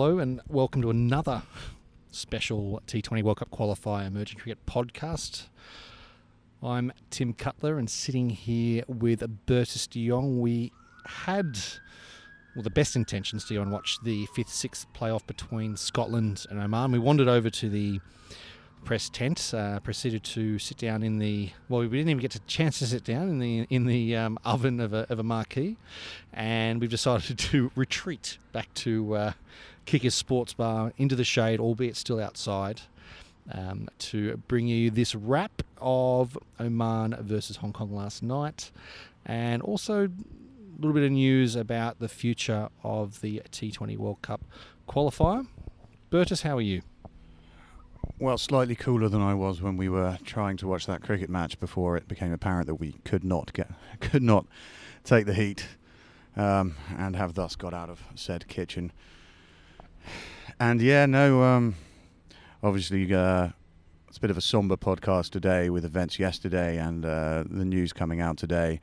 Hello and welcome to another special T20 World Cup Qualifier Emerging Cricket podcast. I'm Tim Cutler and sitting here with Bertus de Jong. We had the best intentions to go and watch the 5th-6th playoff between Scotland and Oman. We wandered over to the press tent, proceeded to sit down in the... Well, we didn't even get a chance to sit down in the oven of a marquee, and we've decided to retreat back to Kickers Sports Bar into the shade, albeit still outside, to bring you this wrap of Oman versus Hong Kong last night, and also a little bit of news about the future of the T20 World Cup qualifier. Bertus, how are you? Well, slightly cooler than I was when we were trying to watch that cricket match before it became apparent that we could not take the heat, and have thus got out of said kitchen. And obviously it's a bit of a somber podcast today with events yesterday and the news coming out today.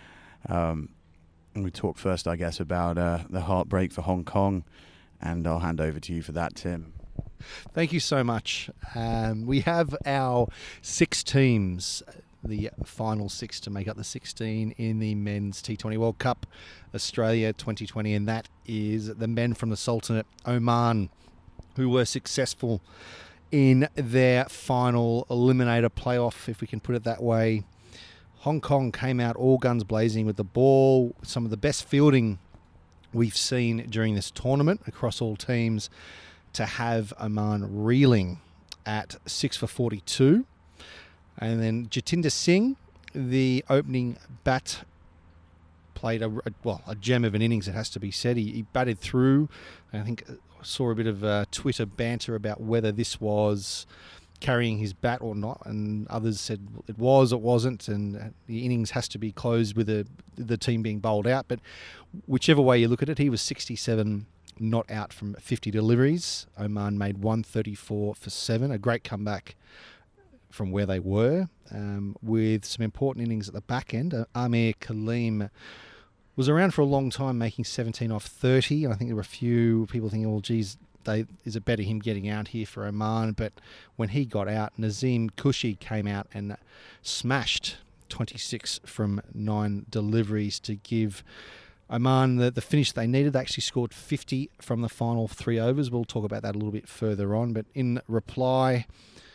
And we talk first, I guess, about the heartbreak for Hong Kong, and I'll hand over to you for that, Tim. Thank you so much. We have our 6 teams, the final 6 to make up the 16 in the Men's T20 World Cup Australia 2020, and that is the men from the Sultanate Oman, who were successful in their final eliminator playoff, if we can put it that way. Hong Kong came out all guns blazing with the ball, some of the best fielding we've seen during this tournament across all teams, to have Oman reeling at 6 for 42. And then Jatinder Singh, the opening bat, played a gem of an innings, it has to be said. He batted through. I think saw a bit of Twitter banter about whether this was carrying his bat or not, and others said it was, it wasn't, and the innings has to be closed with the team being bowled out. But whichever way you look at it, he was 67 not out from 50 deliveries. Oman made 134 for 7, a great comeback from where they were, with some important innings at the back end. Amir Kaleem was around for a long time, making 17 off 30. And I think there were a few people thinking, well, geez, is it better him getting out here for Oman? But when he got out, Nazim Kushi came out and smashed 26 from 9 deliveries to give Oman the finish they needed. They actually scored 50 from the final 3 overs. We'll talk about that a little bit further on. But in reply,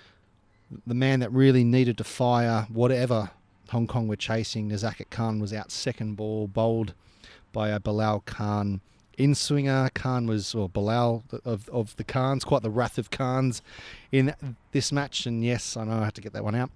the man that really needed to fire whatever Hong Kong were chasing, Nazaket Khan, was out second ball, bowled by a Bilal Khan in-swinger. Khan was, or Bilal of the Khans, quite the wrath of Khans in this match. And yes, I know I had to get that one out.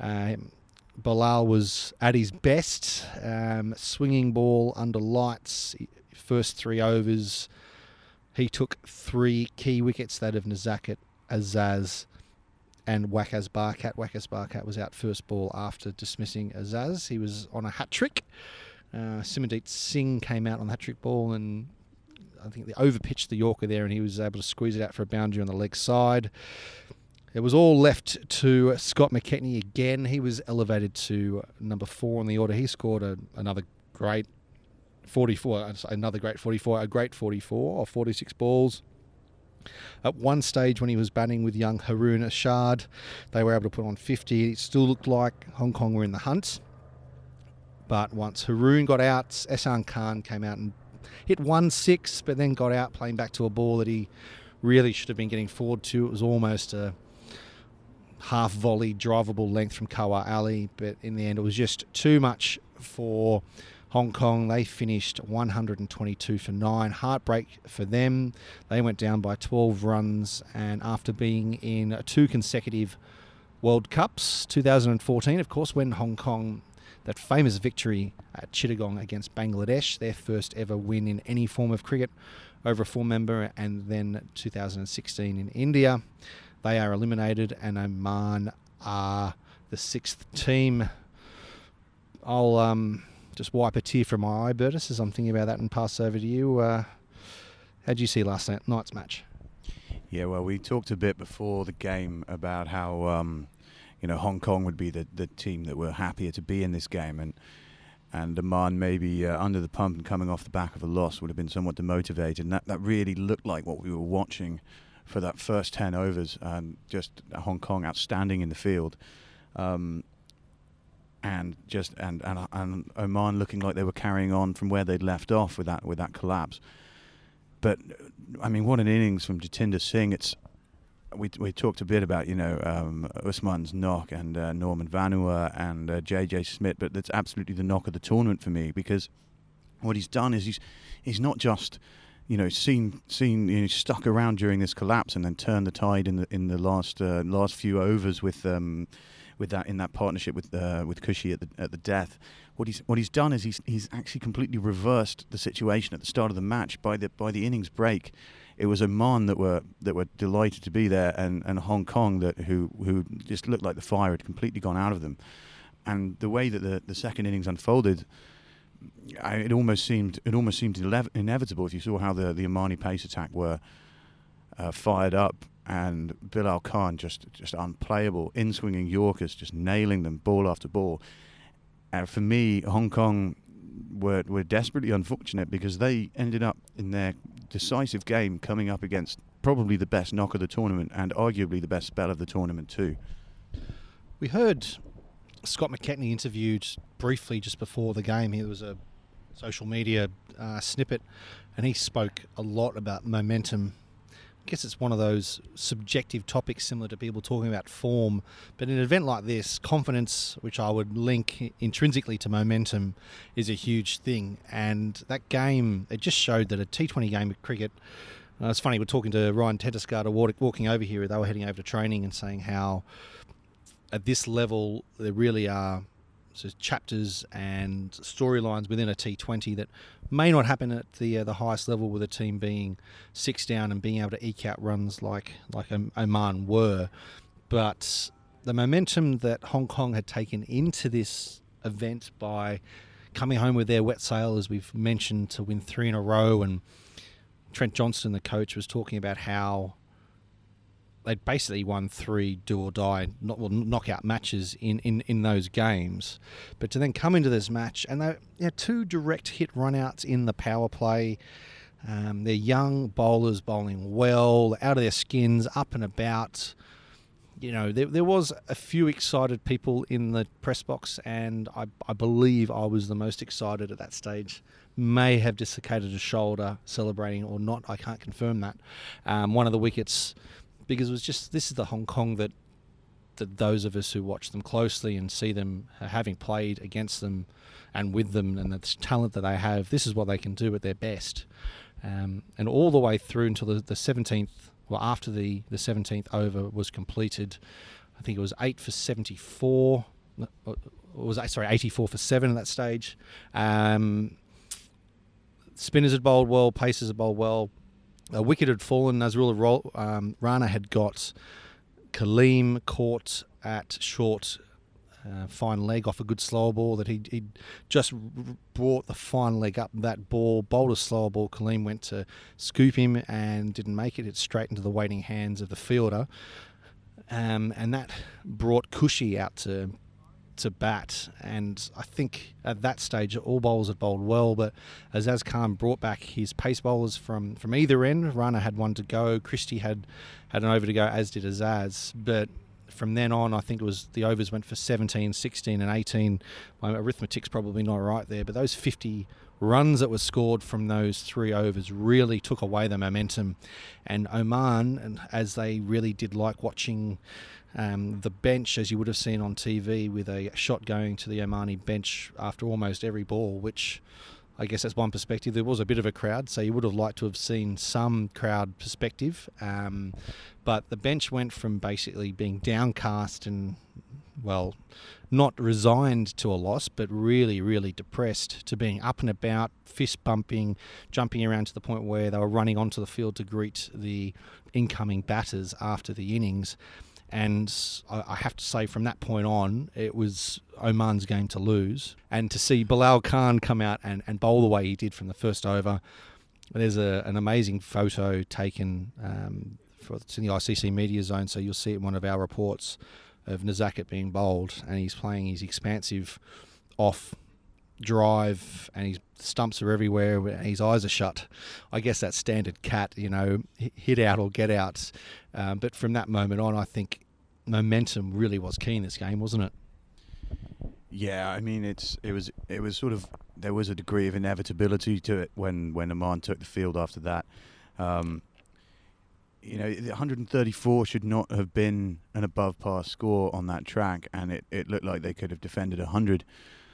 Bilal was at his best, swinging ball under lights. First 3 overs, he took 3 key wickets, that of Nazaket, Azaz and Waqas Barkat. Waqas Barkat was out first ball after dismissing Azaz. He was on a hat-trick. Simandeep Singh came out on the hat-trick ball, and I think they overpitched the Yorker there, and he was able to squeeze it out for a boundary on the leg side. It was all left to Scott McKechnie again. He was elevated to number 4 on the order. He scored another great 44, a great 44 off 46 balls. At one stage when he was batting with young Haroon Ashad, they were able to put on 50. It still looked like Hong Kong were in the hunt. But once Haroon got out, Ehsan Khan came out and hit 1-6, but then got out playing back to a ball that he really should have been getting forward to. It was almost a half volley drivable length from Kawar Ali, but in the end it was just too much for Hong Kong. They finished 122 for 9. Heartbreak for them. They went down by 12 runs, and after being in 2 consecutive World Cups, 2014, of course, when Hong Kong, that famous victory at Chittagong against Bangladesh, their first ever win in any form of cricket over a full member, and then 2016 in India. They are eliminated, and Oman are the 6th team. I'll just wipe a tear from my eye, Bertus, as I'm thinking about that, and pass over to you. How did you see last night's match? Yeah, well, we talked a bit before the game about how Hong Kong would be the team that were happier to be in this game, and Oman maybe under the pump and coming off the back of a loss would have been somewhat demotivated. And that really looked like what we were watching for that first 10 overs. Just Hong Kong outstanding in the field. And Oman looking like they were carrying on from where they'd left off with that collapse. But I mean, what an innings from Jatinder Singh! We talked a bit about Usman's knock and Norman Vanua and JJ Smith, but that's absolutely the knock of the tournament for me, because what he's done is he's not just seen stuck around during this collapse and then turned the tide in the last few overs with that in that partnership with Cushy at the death. What he's done is he's actually completely reversed the situation at the start of the match. By the innings break, it was Oman that were delighted to be there, and Hong Kong who just looked like the fire had completely gone out of them. And the way that the second innings unfolded, it almost seemed inevitable. If you saw how the Omani pace attack were fired up, and Bilal Khan just unplayable, in-swinging Yorkers, just nailing them ball after ball. For me, Hong Kong were desperately unfortunate, because they ended up in their decisive game coming up against probably the best knock of the tournament and arguably the best spell of the tournament too. We heard Scott McKechnie interviewed briefly just before the game. There was a social media snippet, and he spoke a lot about momentum. I guess it's one of those subjective topics similar to people talking about form, but in an event like this, confidence, which I would link intrinsically to momentum, is a huge thing. And that game, it just showed that a T20 game of cricket, it's funny, we're talking to Ryan Tentiscarter walking over here, they were heading over to training and saying how at this level there really are chapters and storylines within a T20 that may not happen at the highest level, with a team being 6 down and being able to eke out runs like Oman were. But the momentum that Hong Kong had taken into this event by coming home with their wet sail, as we've mentioned, to win 3 in a row, and Trent Johnston, the coach, was talking about how they'd basically won 3 do-or-die knockout matches in those games. But to then come into this match, and they had 2 direct hit run-outs in the power play. They're young bowlers bowling well, out of their skins, up and about. There was a few excited people in the press box, and I believe I was the most excited at that stage. May have dislocated a shoulder celebrating or not, I can't confirm that. One of the wickets, because it was just, this is the Hong Kong that those of us who watch them closely and see them having played against them and with them, and the talent that they have, this is what they can do at their best. And all the way through until the 17th, well, after the 17th over was completed, I think it was 8 for 74, or was 84 for 7 at that stage. Spinners had bowled well, pacers had bowled well. A wicket had fallen. Nazrullah Rana had got Kaleem caught at short fine leg off a good slower ball that he'd just brought the fine leg up that ball, bowled a slower ball. Kaleem went to scoop him and didn't make it. It straight into the waiting hands of the fielder. And that brought Cushy out to bat, and I think at that stage all bowlers had bowled well, but Azaz Khan brought back his pace bowlers from either end. Rana had one to go, Christie had an over to go, as did Azaz, but from then on I think it was the overs went for 17, 16 and 18. My arithmetic's probably not right there, but those 50 runs that were scored from those 3 overs really took away the momentum. And Oman, and as they really did like watching the bench, as you would have seen on TV, with a shot going to the Omani bench after almost every ball, which I guess that's one perspective. There was a bit of a crowd, so you would have liked to have seen some crowd perspective. But the bench went from basically being downcast and, well, not resigned to a loss, but really, really depressed, to being up and about, fist bumping, jumping around to the point where they were running onto the field to greet the incoming batters after the innings. And I have to say, from that point on, it was Oman's game to lose. And to see Bilal Khan come out and bowl the way he did from the first over, there's an amazing photo taken it's in the ICC media zone, so you'll see it in one of our reports of Nazaket being bowled, and he's playing his expansive off drive and his stumps are everywhere and his eyes are shut. I guess that's standard Cat, hit out or get out. But from that moment on, I think momentum really was key in this game, wasn't it? Yeah, I mean it was sort of, there was a degree of inevitability to it when Oman took the field after that. 134 should not have been an above par score on that track, and it looked like they could have defended 100.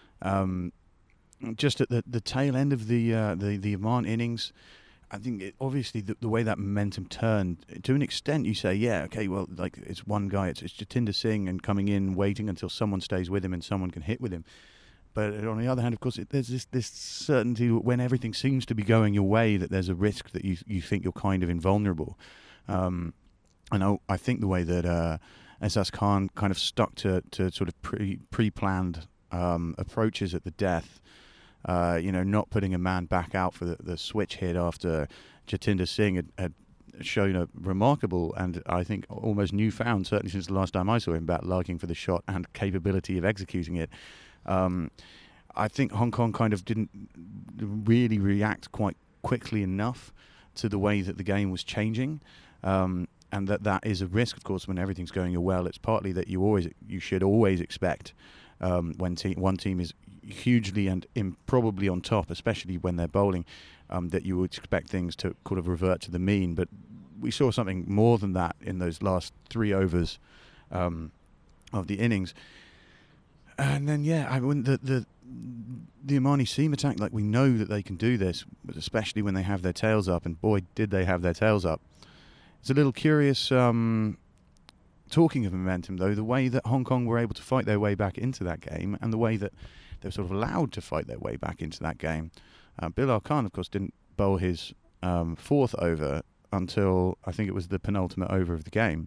Just at the tail end of the Oman innings, I think obviously the way that momentum turned, to an extent you say, yeah, okay, well, like it's one guy, it's Jatinder Singh, and coming in, waiting until someone stays with him and someone can hit with him. But on the other hand, of course, there's this certainty when everything seems to be going your way that there's a risk that you think you're kind of invulnerable. I think the way that Esas Khan kind of stuck to sort of pre-planned approaches at the death, not putting a man back out for the switch hit after Jatinder Singh had shown a remarkable and I think almost newfound, certainly since the last time I saw him, bat liking for the shot and capability of executing it. I think Hong Kong kind of didn't really react quite quickly enough to the way that the game was changing, and that is a risk, of course, when everything's going well. It's partly that you should always expect when one team is hugely and improbably on top, especially when they're bowling, that you would expect things to kind of revert to the mean. But we saw something more than that in those last 3 overs of the innings. And then, the Omani seam attack, like, we know that they can do this, but especially when they have their tails up, and boy, did they have their tails up. It's a little curious, talking of momentum, though, the way that Hong Kong were able to fight their way back into that game, and the way that they were sort of allowed to fight their way back into that game. Bilal Khan, of course, didn't bowl his 4th over until, I think it was the penultimate over of the game.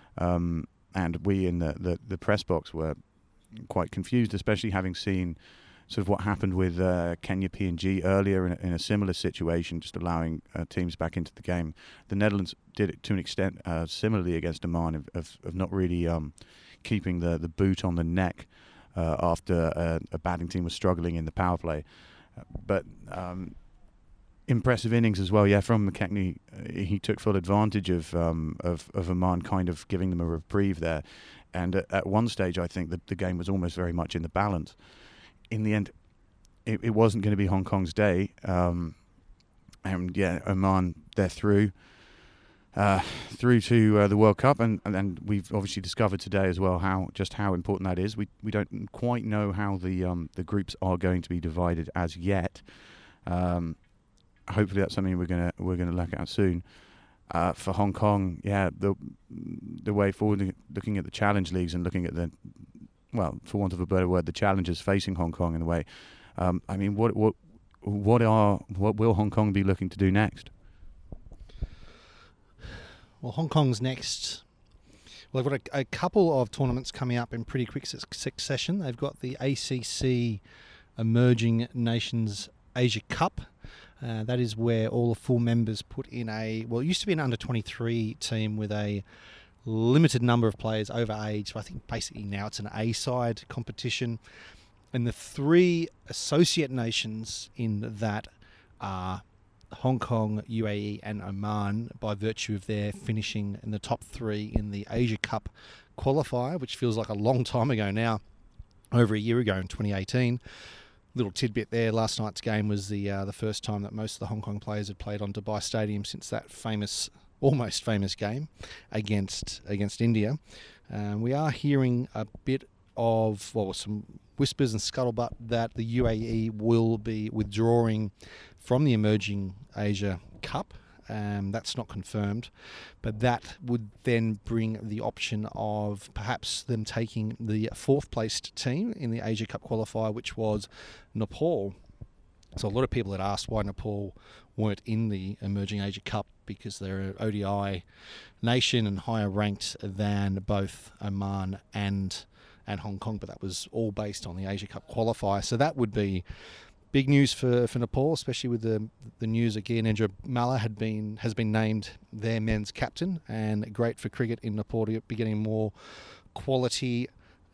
And we in the press box were quite confused, especially having seen sort of what happened with Kenya PNG earlier in a similar situation, just allowing teams back into the game. The Netherlands did it to an extent similarly against Oman, of not really keeping the boot on the neck after a batting team was struggling in the power play. But impressive innings as well, from McKechnie. He took full advantage of Oman kind of giving them a reprieve there. And at one stage, I think that the game was almost very much in the balance. In the end, it wasn't going to be Hong Kong's day. Oman, they're through to the World Cup, and we've obviously discovered today as well how important that is. We don't quite know how the groups are going to be divided as yet. Hopefully, that's something we're gonna look at soon. For Hong Kong, the way forward, looking at the challenge leagues and looking at for want of a better word, the challenges facing Hong Kong in a way. What will Hong Kong be looking to do next? Well, Hong Kong's next. Well, they've got a couple of tournaments coming up in pretty quick succession. They've got the ACC Emerging Nations Asia Cup. That is where all the full members put in it used to be an under-23 team with a limited number of players over age. So I think basically now it's an A-side competition. And the 3 associate nations in that are Hong Kong, UAE and Oman, by virtue of their finishing in the top 3 in the Asia Cup qualifier, which feels like a long time ago now, over a year ago in 2018. Little tidbit there, last night's game was the first time that most of the Hong Kong players had played on Dubai Stadium since that almost famous game against India. We are hearing a bit of, some whispers and scuttlebutt that the UAE will be withdrawing from the Emerging Asia Cup. That's not confirmed, but that would then bring the option of perhaps them taking the 4th placed team in the Asia Cup qualifier, which was Nepal. So a lot of people had asked why Nepal weren't in the Emerging Asia Cup, because they're an ODI nation and higher ranked than both Oman and Hong Kong, but that was all based on the Asia Cup qualifier. So that would be big news for Nepal, especially with the news again. Gyanendra Malla has been named their men's captain, and great for cricket in Nepal to be getting more quality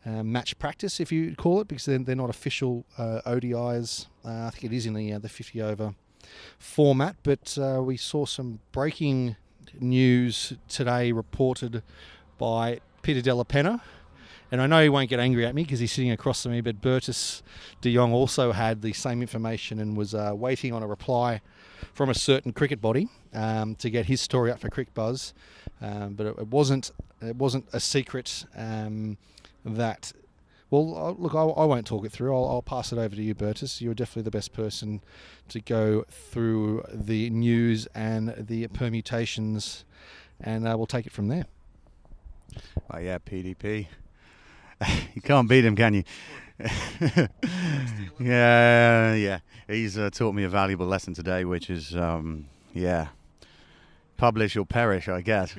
match practice, if you call it, because they're not official ODIs. I think it is in the 50 over format, but we saw some breaking news today reported by Peter Della Penna, and I know he won't get angry at me because he's sitting across from me, but Bertus de Jong also had the same information and was waiting on a reply from a certain cricket body to get his story up for Cricket Buzz, but it wasn't a secret that. Well, look, I won't talk it through. I'll pass it over to you, Bertus. You're definitely the best person to go through the news and the permutations, and we'll take it from there. Oh yeah, PDP. You can't beat him, can you? Yeah. He's taught me a valuable lesson today, which is, publish or perish, I guess.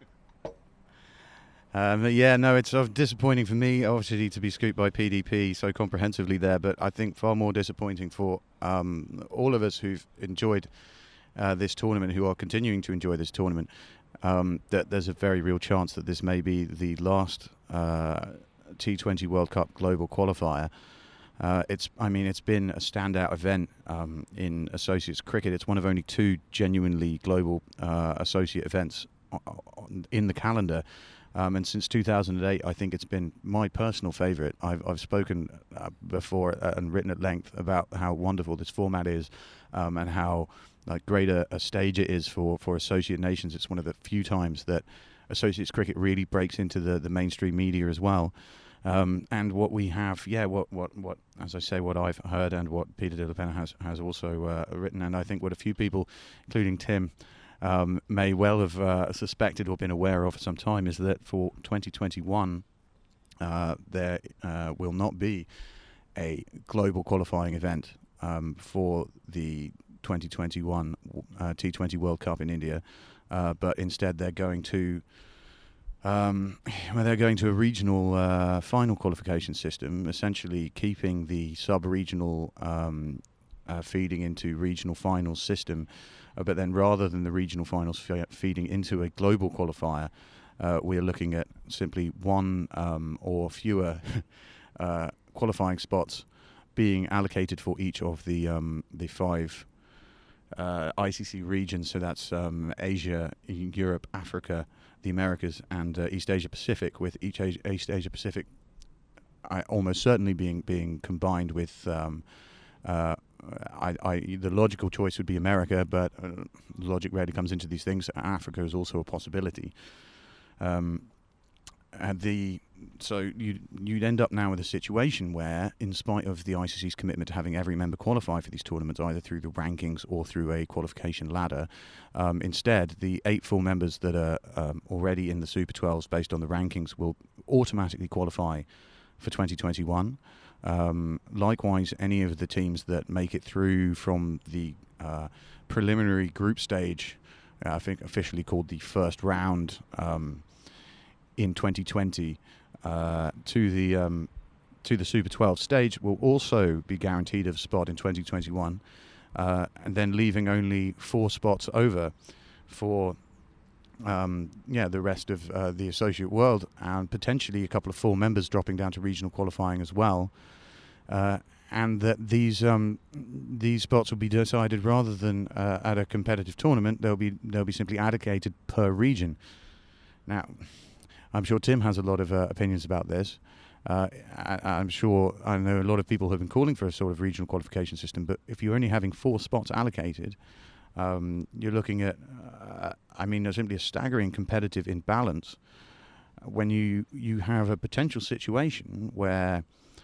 It's sort of disappointing for me, obviously, to be scooped by PDP so comprehensively there, but I think far more disappointing for all of us who've enjoyed this tournament, who are continuing to enjoy this tournament, that there's a very real chance that this may be the last T20 World Cup global qualifier. It's been a standout event in associates cricket. It's one of only 2 genuinely global associate events in the calendar. And since 2008, I think it's been my personal favourite. I've spoken before and written at length about how wonderful this format is, and how great a stage it is for associate nations. It's one of the few times that associates cricket really breaks into the mainstream media as well. And what we have, what as I say, what I've heard and what Peter Della Penna has also written, and I think what a few people, including Tim, may well have suspected or been aware of for some time, is that for 2021 there will not be a global qualifying event for the 2021 T20 World Cup in India, but instead they're going to a regional final qualification system, essentially keeping the sub-regional feeding into regional finals system. But then rather than the regional finals feeding into a global qualifier, we are looking at simply one or fewer qualifying spots being allocated for each of the 5 ICC regions. So that's Asia, Europe, Africa, the Americas, and East Asia Pacific, with each East Asia Pacific almost certainly being combined with the logical choice would be America, but logic rarely comes into these things. Africa is also a possibility. So you'd end up now with a situation where, in spite of the ICC's commitment to having every member qualify for these tournaments, either through the rankings or through a qualification ladder, instead the 8 full members that are already in the Super 12s based on the rankings will automatically qualify for 2021. Likewise, any of the teams that make it through from the preliminary group stage, I think officially called the first round in 2020, to the Super 12 stage, will also be guaranteed a spot in 2021, and then leaving only 4 spots over for the rest of the associate world, and potentially a couple of full members dropping down to regional qualifying as well, and that these spots will be decided rather than at a competitive tournament. They'll be simply allocated per region. Now, I'm sure Tim has a lot of opinions about this. I'm sure I know a lot of people have been calling for a sort of regional qualification system, but if you're only having 4 spots allocated, you're looking at, simply a staggering competitive imbalance when you have a potential situation where,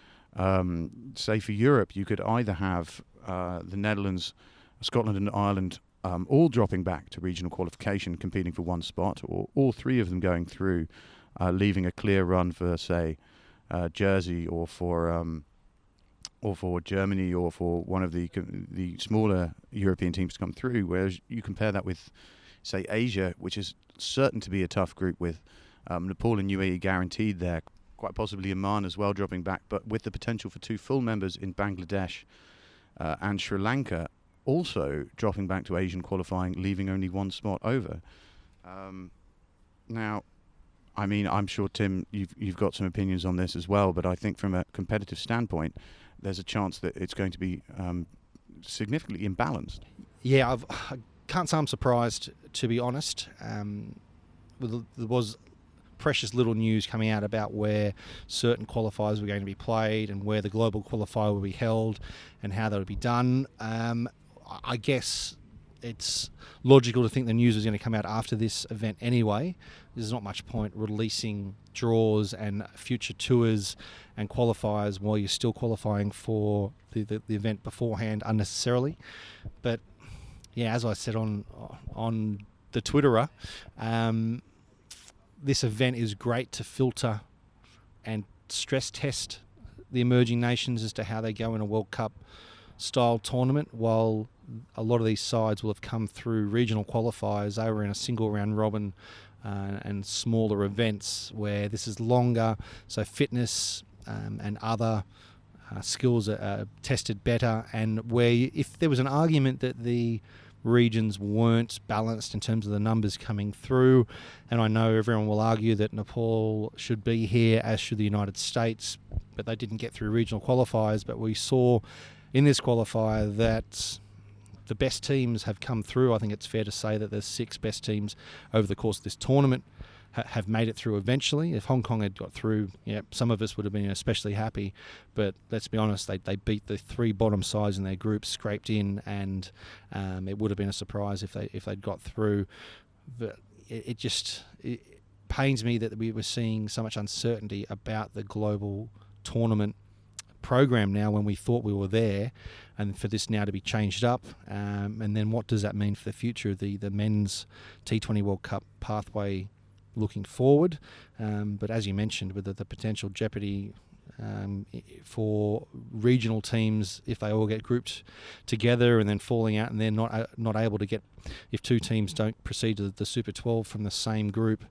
say for Europe, you could either have the Netherlands, Scotland and Ireland all dropping back to regional qualification, competing for 1 spot, or all 3 of them going through, leaving a clear run for, say, Jersey, or for Germany, or for one of the smaller European teams to come through. Whereas you compare that with, say, Asia, which is certain to be a tough group, with Nepal and UAE guaranteed there, quite possibly Oman as well dropping back, but with the potential for 2 full members in Bangladesh and Sri Lanka also dropping back to Asian qualifying, leaving only 1 spot over. Now, I mean, I'm sure, Tim, you've got some opinions on this as well, but I think from a competitive standpoint, there's a chance that it's going to be significantly imbalanced. Yeah, I can't say I'm surprised, to be honest. There was precious little news coming out about where certain qualifiers were going to be played and where the global qualifier will be held and how that would be done. I guess it's logical to think the news is going to come out after this event anyway. There's not much point releasing draws and future tours and qualifiers while you're still qualifying for the event beforehand unnecessarily. But yeah, as I said on the Twitterer, this event is great to filter and stress test the emerging nations as to how they go in a World Cup style tournament, while a lot of these sides will have come through regional qualifiers. They were in a single round robin and smaller events where this is longer, so fitness and other skills are tested better, and where if there was an argument that the regions weren't balanced in terms of the numbers coming through, and I know everyone will argue that Nepal should be here, as should the United States, but they didn't get through regional qualifiers. But we saw in this qualifier that the best teams have come through. I think it's fair to say that the 6 best teams over the course of this tournament have made it through eventually. If Hong Kong had got through, some of us would have been especially happy. But let's be honest, they beat the 3 bottom sides in their group, scraped in, and it would have been a surprise if they'd got through. But it pains me that we were seeing so much uncertainty about the global tournament program now when we thought we were there, and for this now to be changed up, and then what does that mean for the future of the men's T20 World Cup pathway looking forward? But as you mentioned, with the potential jeopardy for regional teams if they all get grouped together and then falling out, and they're not able to get, if 2 teams don't proceed to the Super 12 from the same group,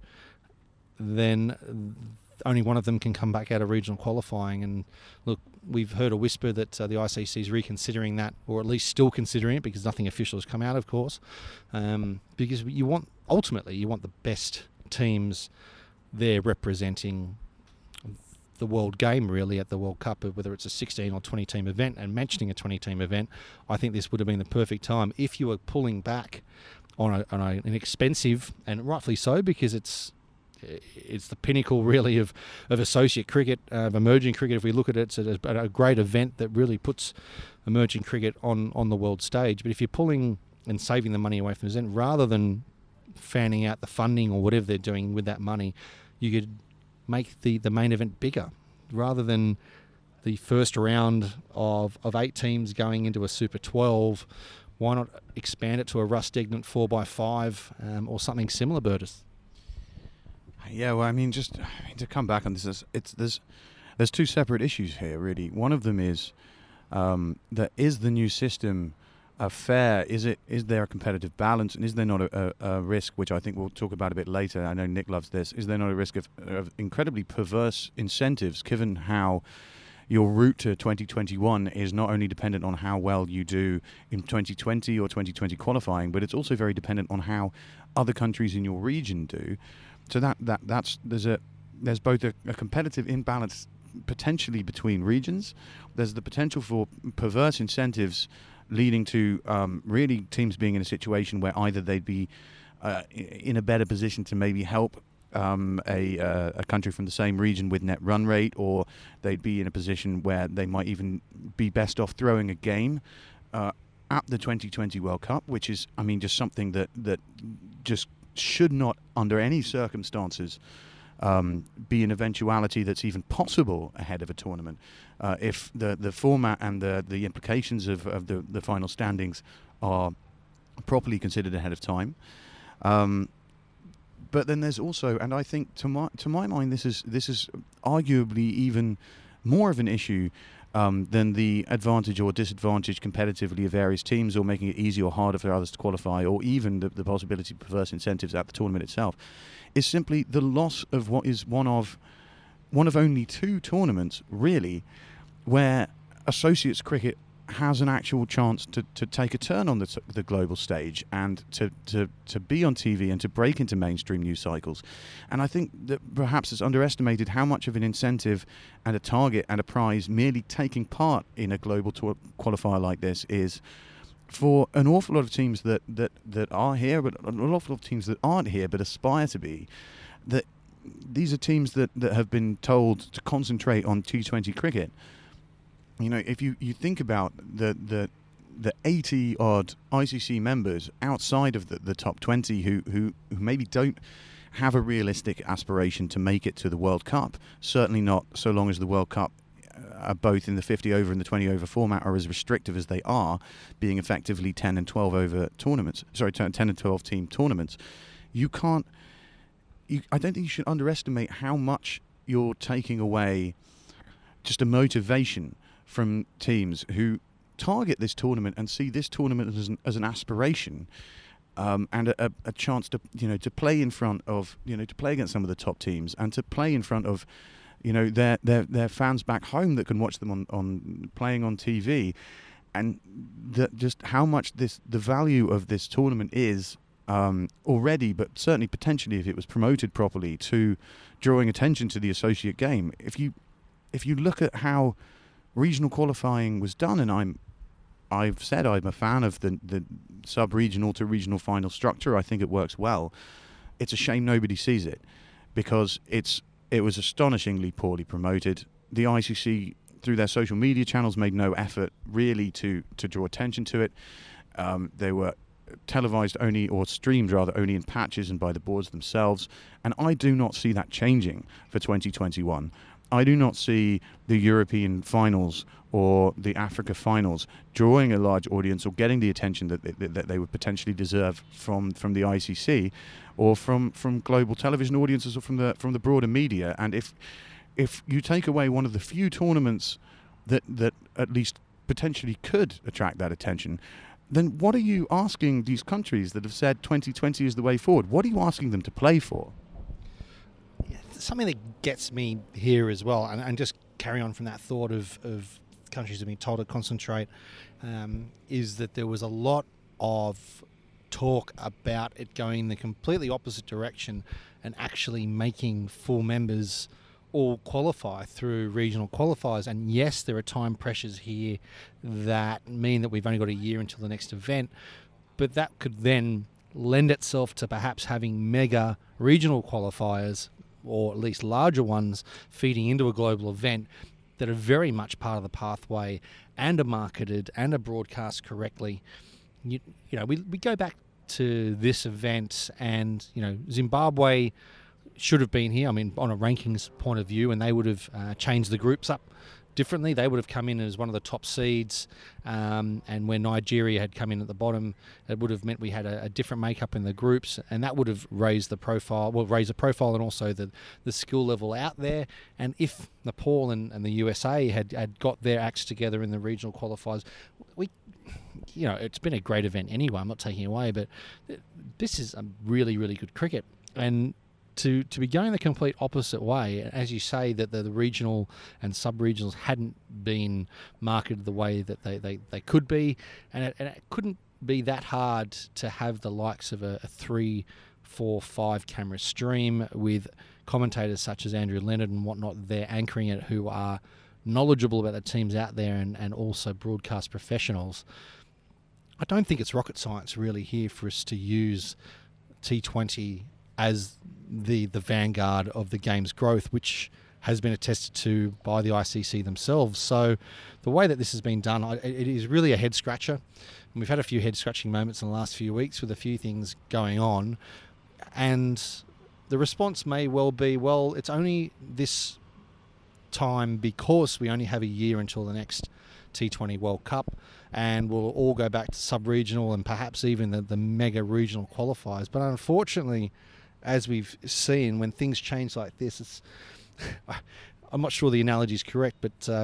then only one of them can come back out of regional qualifying. And look, we've heard a whisper that the ICC is reconsidering that, or at least still considering it, because nothing official has come out, of course, because ultimately you want the best teams there representing the world game really at the World Cup, whether it's a 16 or 20 team event. And mentioning a 20 team event, I think this would have been the perfect time if you were pulling back on an expensive, and rightfully so, because it's the pinnacle really of associate cricket, of emerging cricket. If we look at it, it's a great event that really puts emerging cricket on the world stage. But if you're pulling and saving the money away from the event, rather than fanning out the funding or whatever they're doing with that money, you could make the main event bigger, rather than the first round of 8 teams going into a Super 12. Why not expand it to a Rustignant 4x5 or something similar, Burtis? Yeah, well, I mean, to come back on this, there's 2 separate issues here, really. One of them is that is the new system fair? Is there a competitive balance, and is there not a risk, which I think we'll talk about a bit later? I know Nick loves this. Is there not a risk of incredibly perverse incentives, given how your route to 2021 is not only dependent on how well you do in 2020 or 2020 qualifying, but it's also very dependent on how other countries in your region do. So there's both a competitive imbalance potentially between regions. There's the potential for perverse incentives leading to really teams being in a situation where either they'd be in a better position to maybe help a country from the same region with net run rate, or they'd be in a position where they might even be best off throwing a game at the 2020 World Cup, which is, I mean, just something that just should not, under any circumstances, be an eventuality that's even possible ahead of a tournament. If the format and the implications of the final standings are properly considered ahead of time. But then there's also, and I think to my mind, this is arguably even more of an issue than the advantage or disadvantage competitively of various teams, or making it easier or harder for others to qualify, or even the possibility of perverse incentives at the tournament itself, is simply the loss of what is one of only 2 tournaments, really, where associates cricket has an actual chance to take a turn on the global stage and to be on TV and to break into mainstream news cycles. And I think that perhaps it's underestimated how much of an incentive and a target and a prize merely taking part in a global tour qualifier like this is for an awful lot of teams that are here, but an awful lot of teams that aren't here but aspire to be. That these are teams that have been told to concentrate on T20 cricket. You know, if you think about the 80 odd ICC members outside of the top 20 who maybe don't have a realistic aspiration to make it to the World Cup, certainly not so long as the World Cup both in the 50 over and the 20 over format are as restrictive as they are, being effectively 10 and 12 over tournaments, 10 and 12 team tournaments. I don't think you should underestimate how much you're taking away just a motivation from teams who target this tournament and see this tournament as an aspiration, and a chance to play in front of, to play against some of the top teams and to play in front of, their fans back home that can watch them on playing on TV, and just how much the value of this tournament is already, but certainly potentially if it was promoted properly, to drawing attention to the associate game. If you look at how regional qualifying was done, and I've said I'm a fan of the sub-regional to regional final structure. I think it works well. It's a shame nobody sees it, because it was astonishingly poorly promoted. The ICC, through their social media channels, made no effort really to draw attention to it. They were televised only, or streamed rather, only in patches and by the boards themselves. And I do not see that changing for 2021. I do not see the European finals or the Africa finals drawing a large audience or getting the attention that they would potentially deserve from the ICC or from global television audiences or from the broader media. And if you take away one of the few tournaments that at least potentially could attract that attention, then what are you asking these countries that have said 2020 is the way forward? What are you asking them to play for? Something that gets me here as well, and just carry on from that thought of countries that have been told to concentrate, is that there was a lot of talk about it going the completely opposite direction and actually making full members all qualify through regional qualifiers. And yes, there are time pressures here that mean that we've only got a year until the next event, but that could then lend itself to perhaps having mega regional qualifiers, or at least larger ones, feeding into a global event that are very much part of the pathway and are marketed and are broadcast correctly. We go back to this event, and Zimbabwe should have been here. I mean, on a rankings point of view, and they would have changed the groups up differently. They would have come in as one of the top seeds, and where Nigeria had come in at the bottom, it would have meant we had a different makeup in the groups, and that would have raised the profile, and also the skill level out there. And if Nepal and the USA had got their acts together in the regional qualifiers, it's been a great event anyway. I'm not taking away, but this is a really, really good cricket. And to be going the complete opposite way, as you say, that the regional and sub-regionals hadn't been marketed the way that they could be, and it couldn't be that hard to have the likes of a 3, 4, 5 camera stream with commentators such as Andrew Leonard and whatnot there anchoring it, who are knowledgeable about the teams out there and also broadcast professionals. I don't think it's rocket science really here for us to use T20 as the vanguard of the game's growth, which has been attested to by the ICC themselves. So the way that this has been done, it is really a head scratcher. And we've had a few head scratching moments in the last few weeks with a few things going on, and the response may well be, well, it's only this time because we only have a year until the next T20 World Cup, and we'll all go back to sub-regional and perhaps even the mega regional qualifiers. But unfortunately, as we've seen, when things change like this, I'm not sure the analogy is correct, but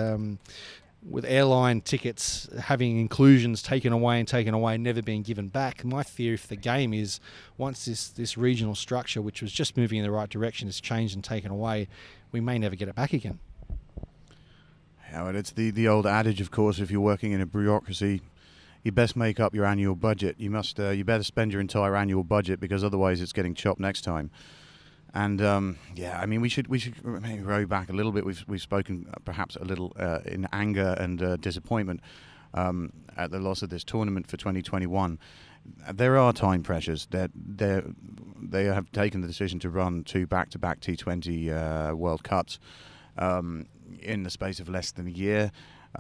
with airline tickets having inclusions taken away, never being given back, my theory for the game is once this regional structure, which was just moving in the right direction, is changed and taken away, we may never get it back again. Yeah, well, it's the old adage, of course, if you're working in a bureaucracy, you best make up your annual budget. You better spend your entire annual budget, because otherwise it's getting chopped next time. And I mean, we should maybe row back a little bit. We've spoken perhaps a little in anger and disappointment at the loss of this tournament for 2021. There are time pressures. They have taken the decision to run 2 back-to-back T20 World Cups in the space of less than a year.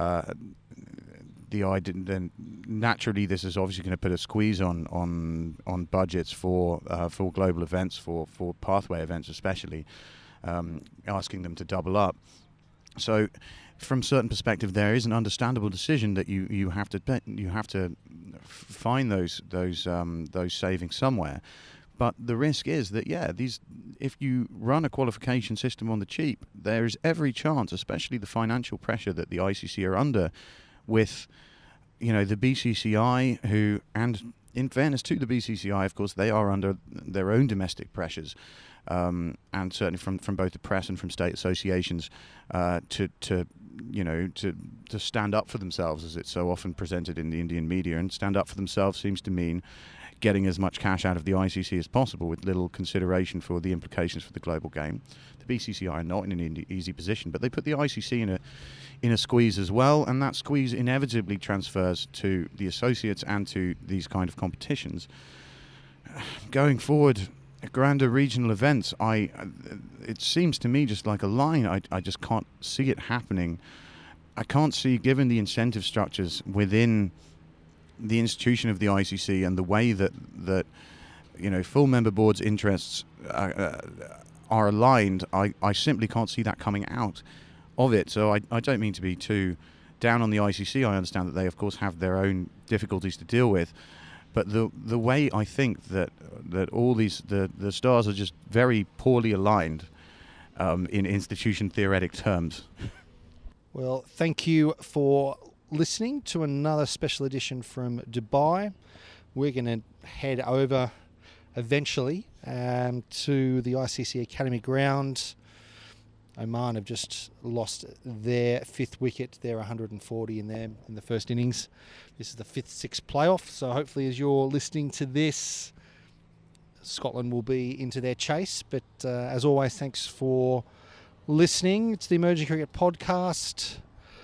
The idea, then naturally, this is obviously going to put a squeeze on budgets for global events, for pathway events especially, asking them to double up. So, from a certain perspective, there is an understandable decision that you have to find those savings somewhere. But the risk is that if you run a qualification system on the cheap, there is every chance, especially the financial pressure that the ICC are under, with the BCCI, who, and in fairness to the BCCI, of course, they are under their own domestic pressures, and certainly from both the press and from state associations, to stand up for themselves, as it's so often presented in the Indian media. And stand up for themselves seems to mean getting as much cash out of the ICC as possible, with little consideration for the implications for the global game. The BCCI are not in an easy position, but they put the ICC in a squeeze as well, and that squeeze inevitably transfers to the associates and to these kind of competitions. Going forward, grander regional events, it seems to me just like a line. I just can't see it happening. I can't see, given the incentive structures within the institution of the ICC and the way that full member boards' interests are aligned, I simply can't see that coming out of it. So I don't mean to be too down on the ICC. I understand that they, of course, have their own difficulties to deal with. But the way I think that all these the stars are just very poorly aligned in institution theoretic terms. Well, thank you for listening to another special edition from Dubai. We're going to head over eventually to the ICC Academy ground. Oman have just lost their 5th wicket. They're 140 in the first innings. This is the 5th-6th playoff. So hopefully, as you're listening to this, Scotland will be into their chase. But as always, thanks for listening. It's the Emerging Cricket Podcast.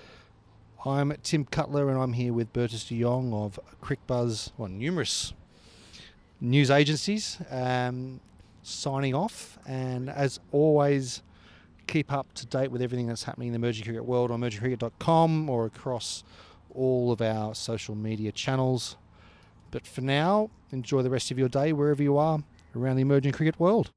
I'm Tim Cutler, and I'm here with Bertus de Jong of CricBuzz, numerous news agencies, signing off. And as always, keep up to date with everything that's happening in the emerging cricket world on emergingcricket.com or across all of our social media channels. But for now, enjoy the rest of your day wherever you are around the emerging cricket world.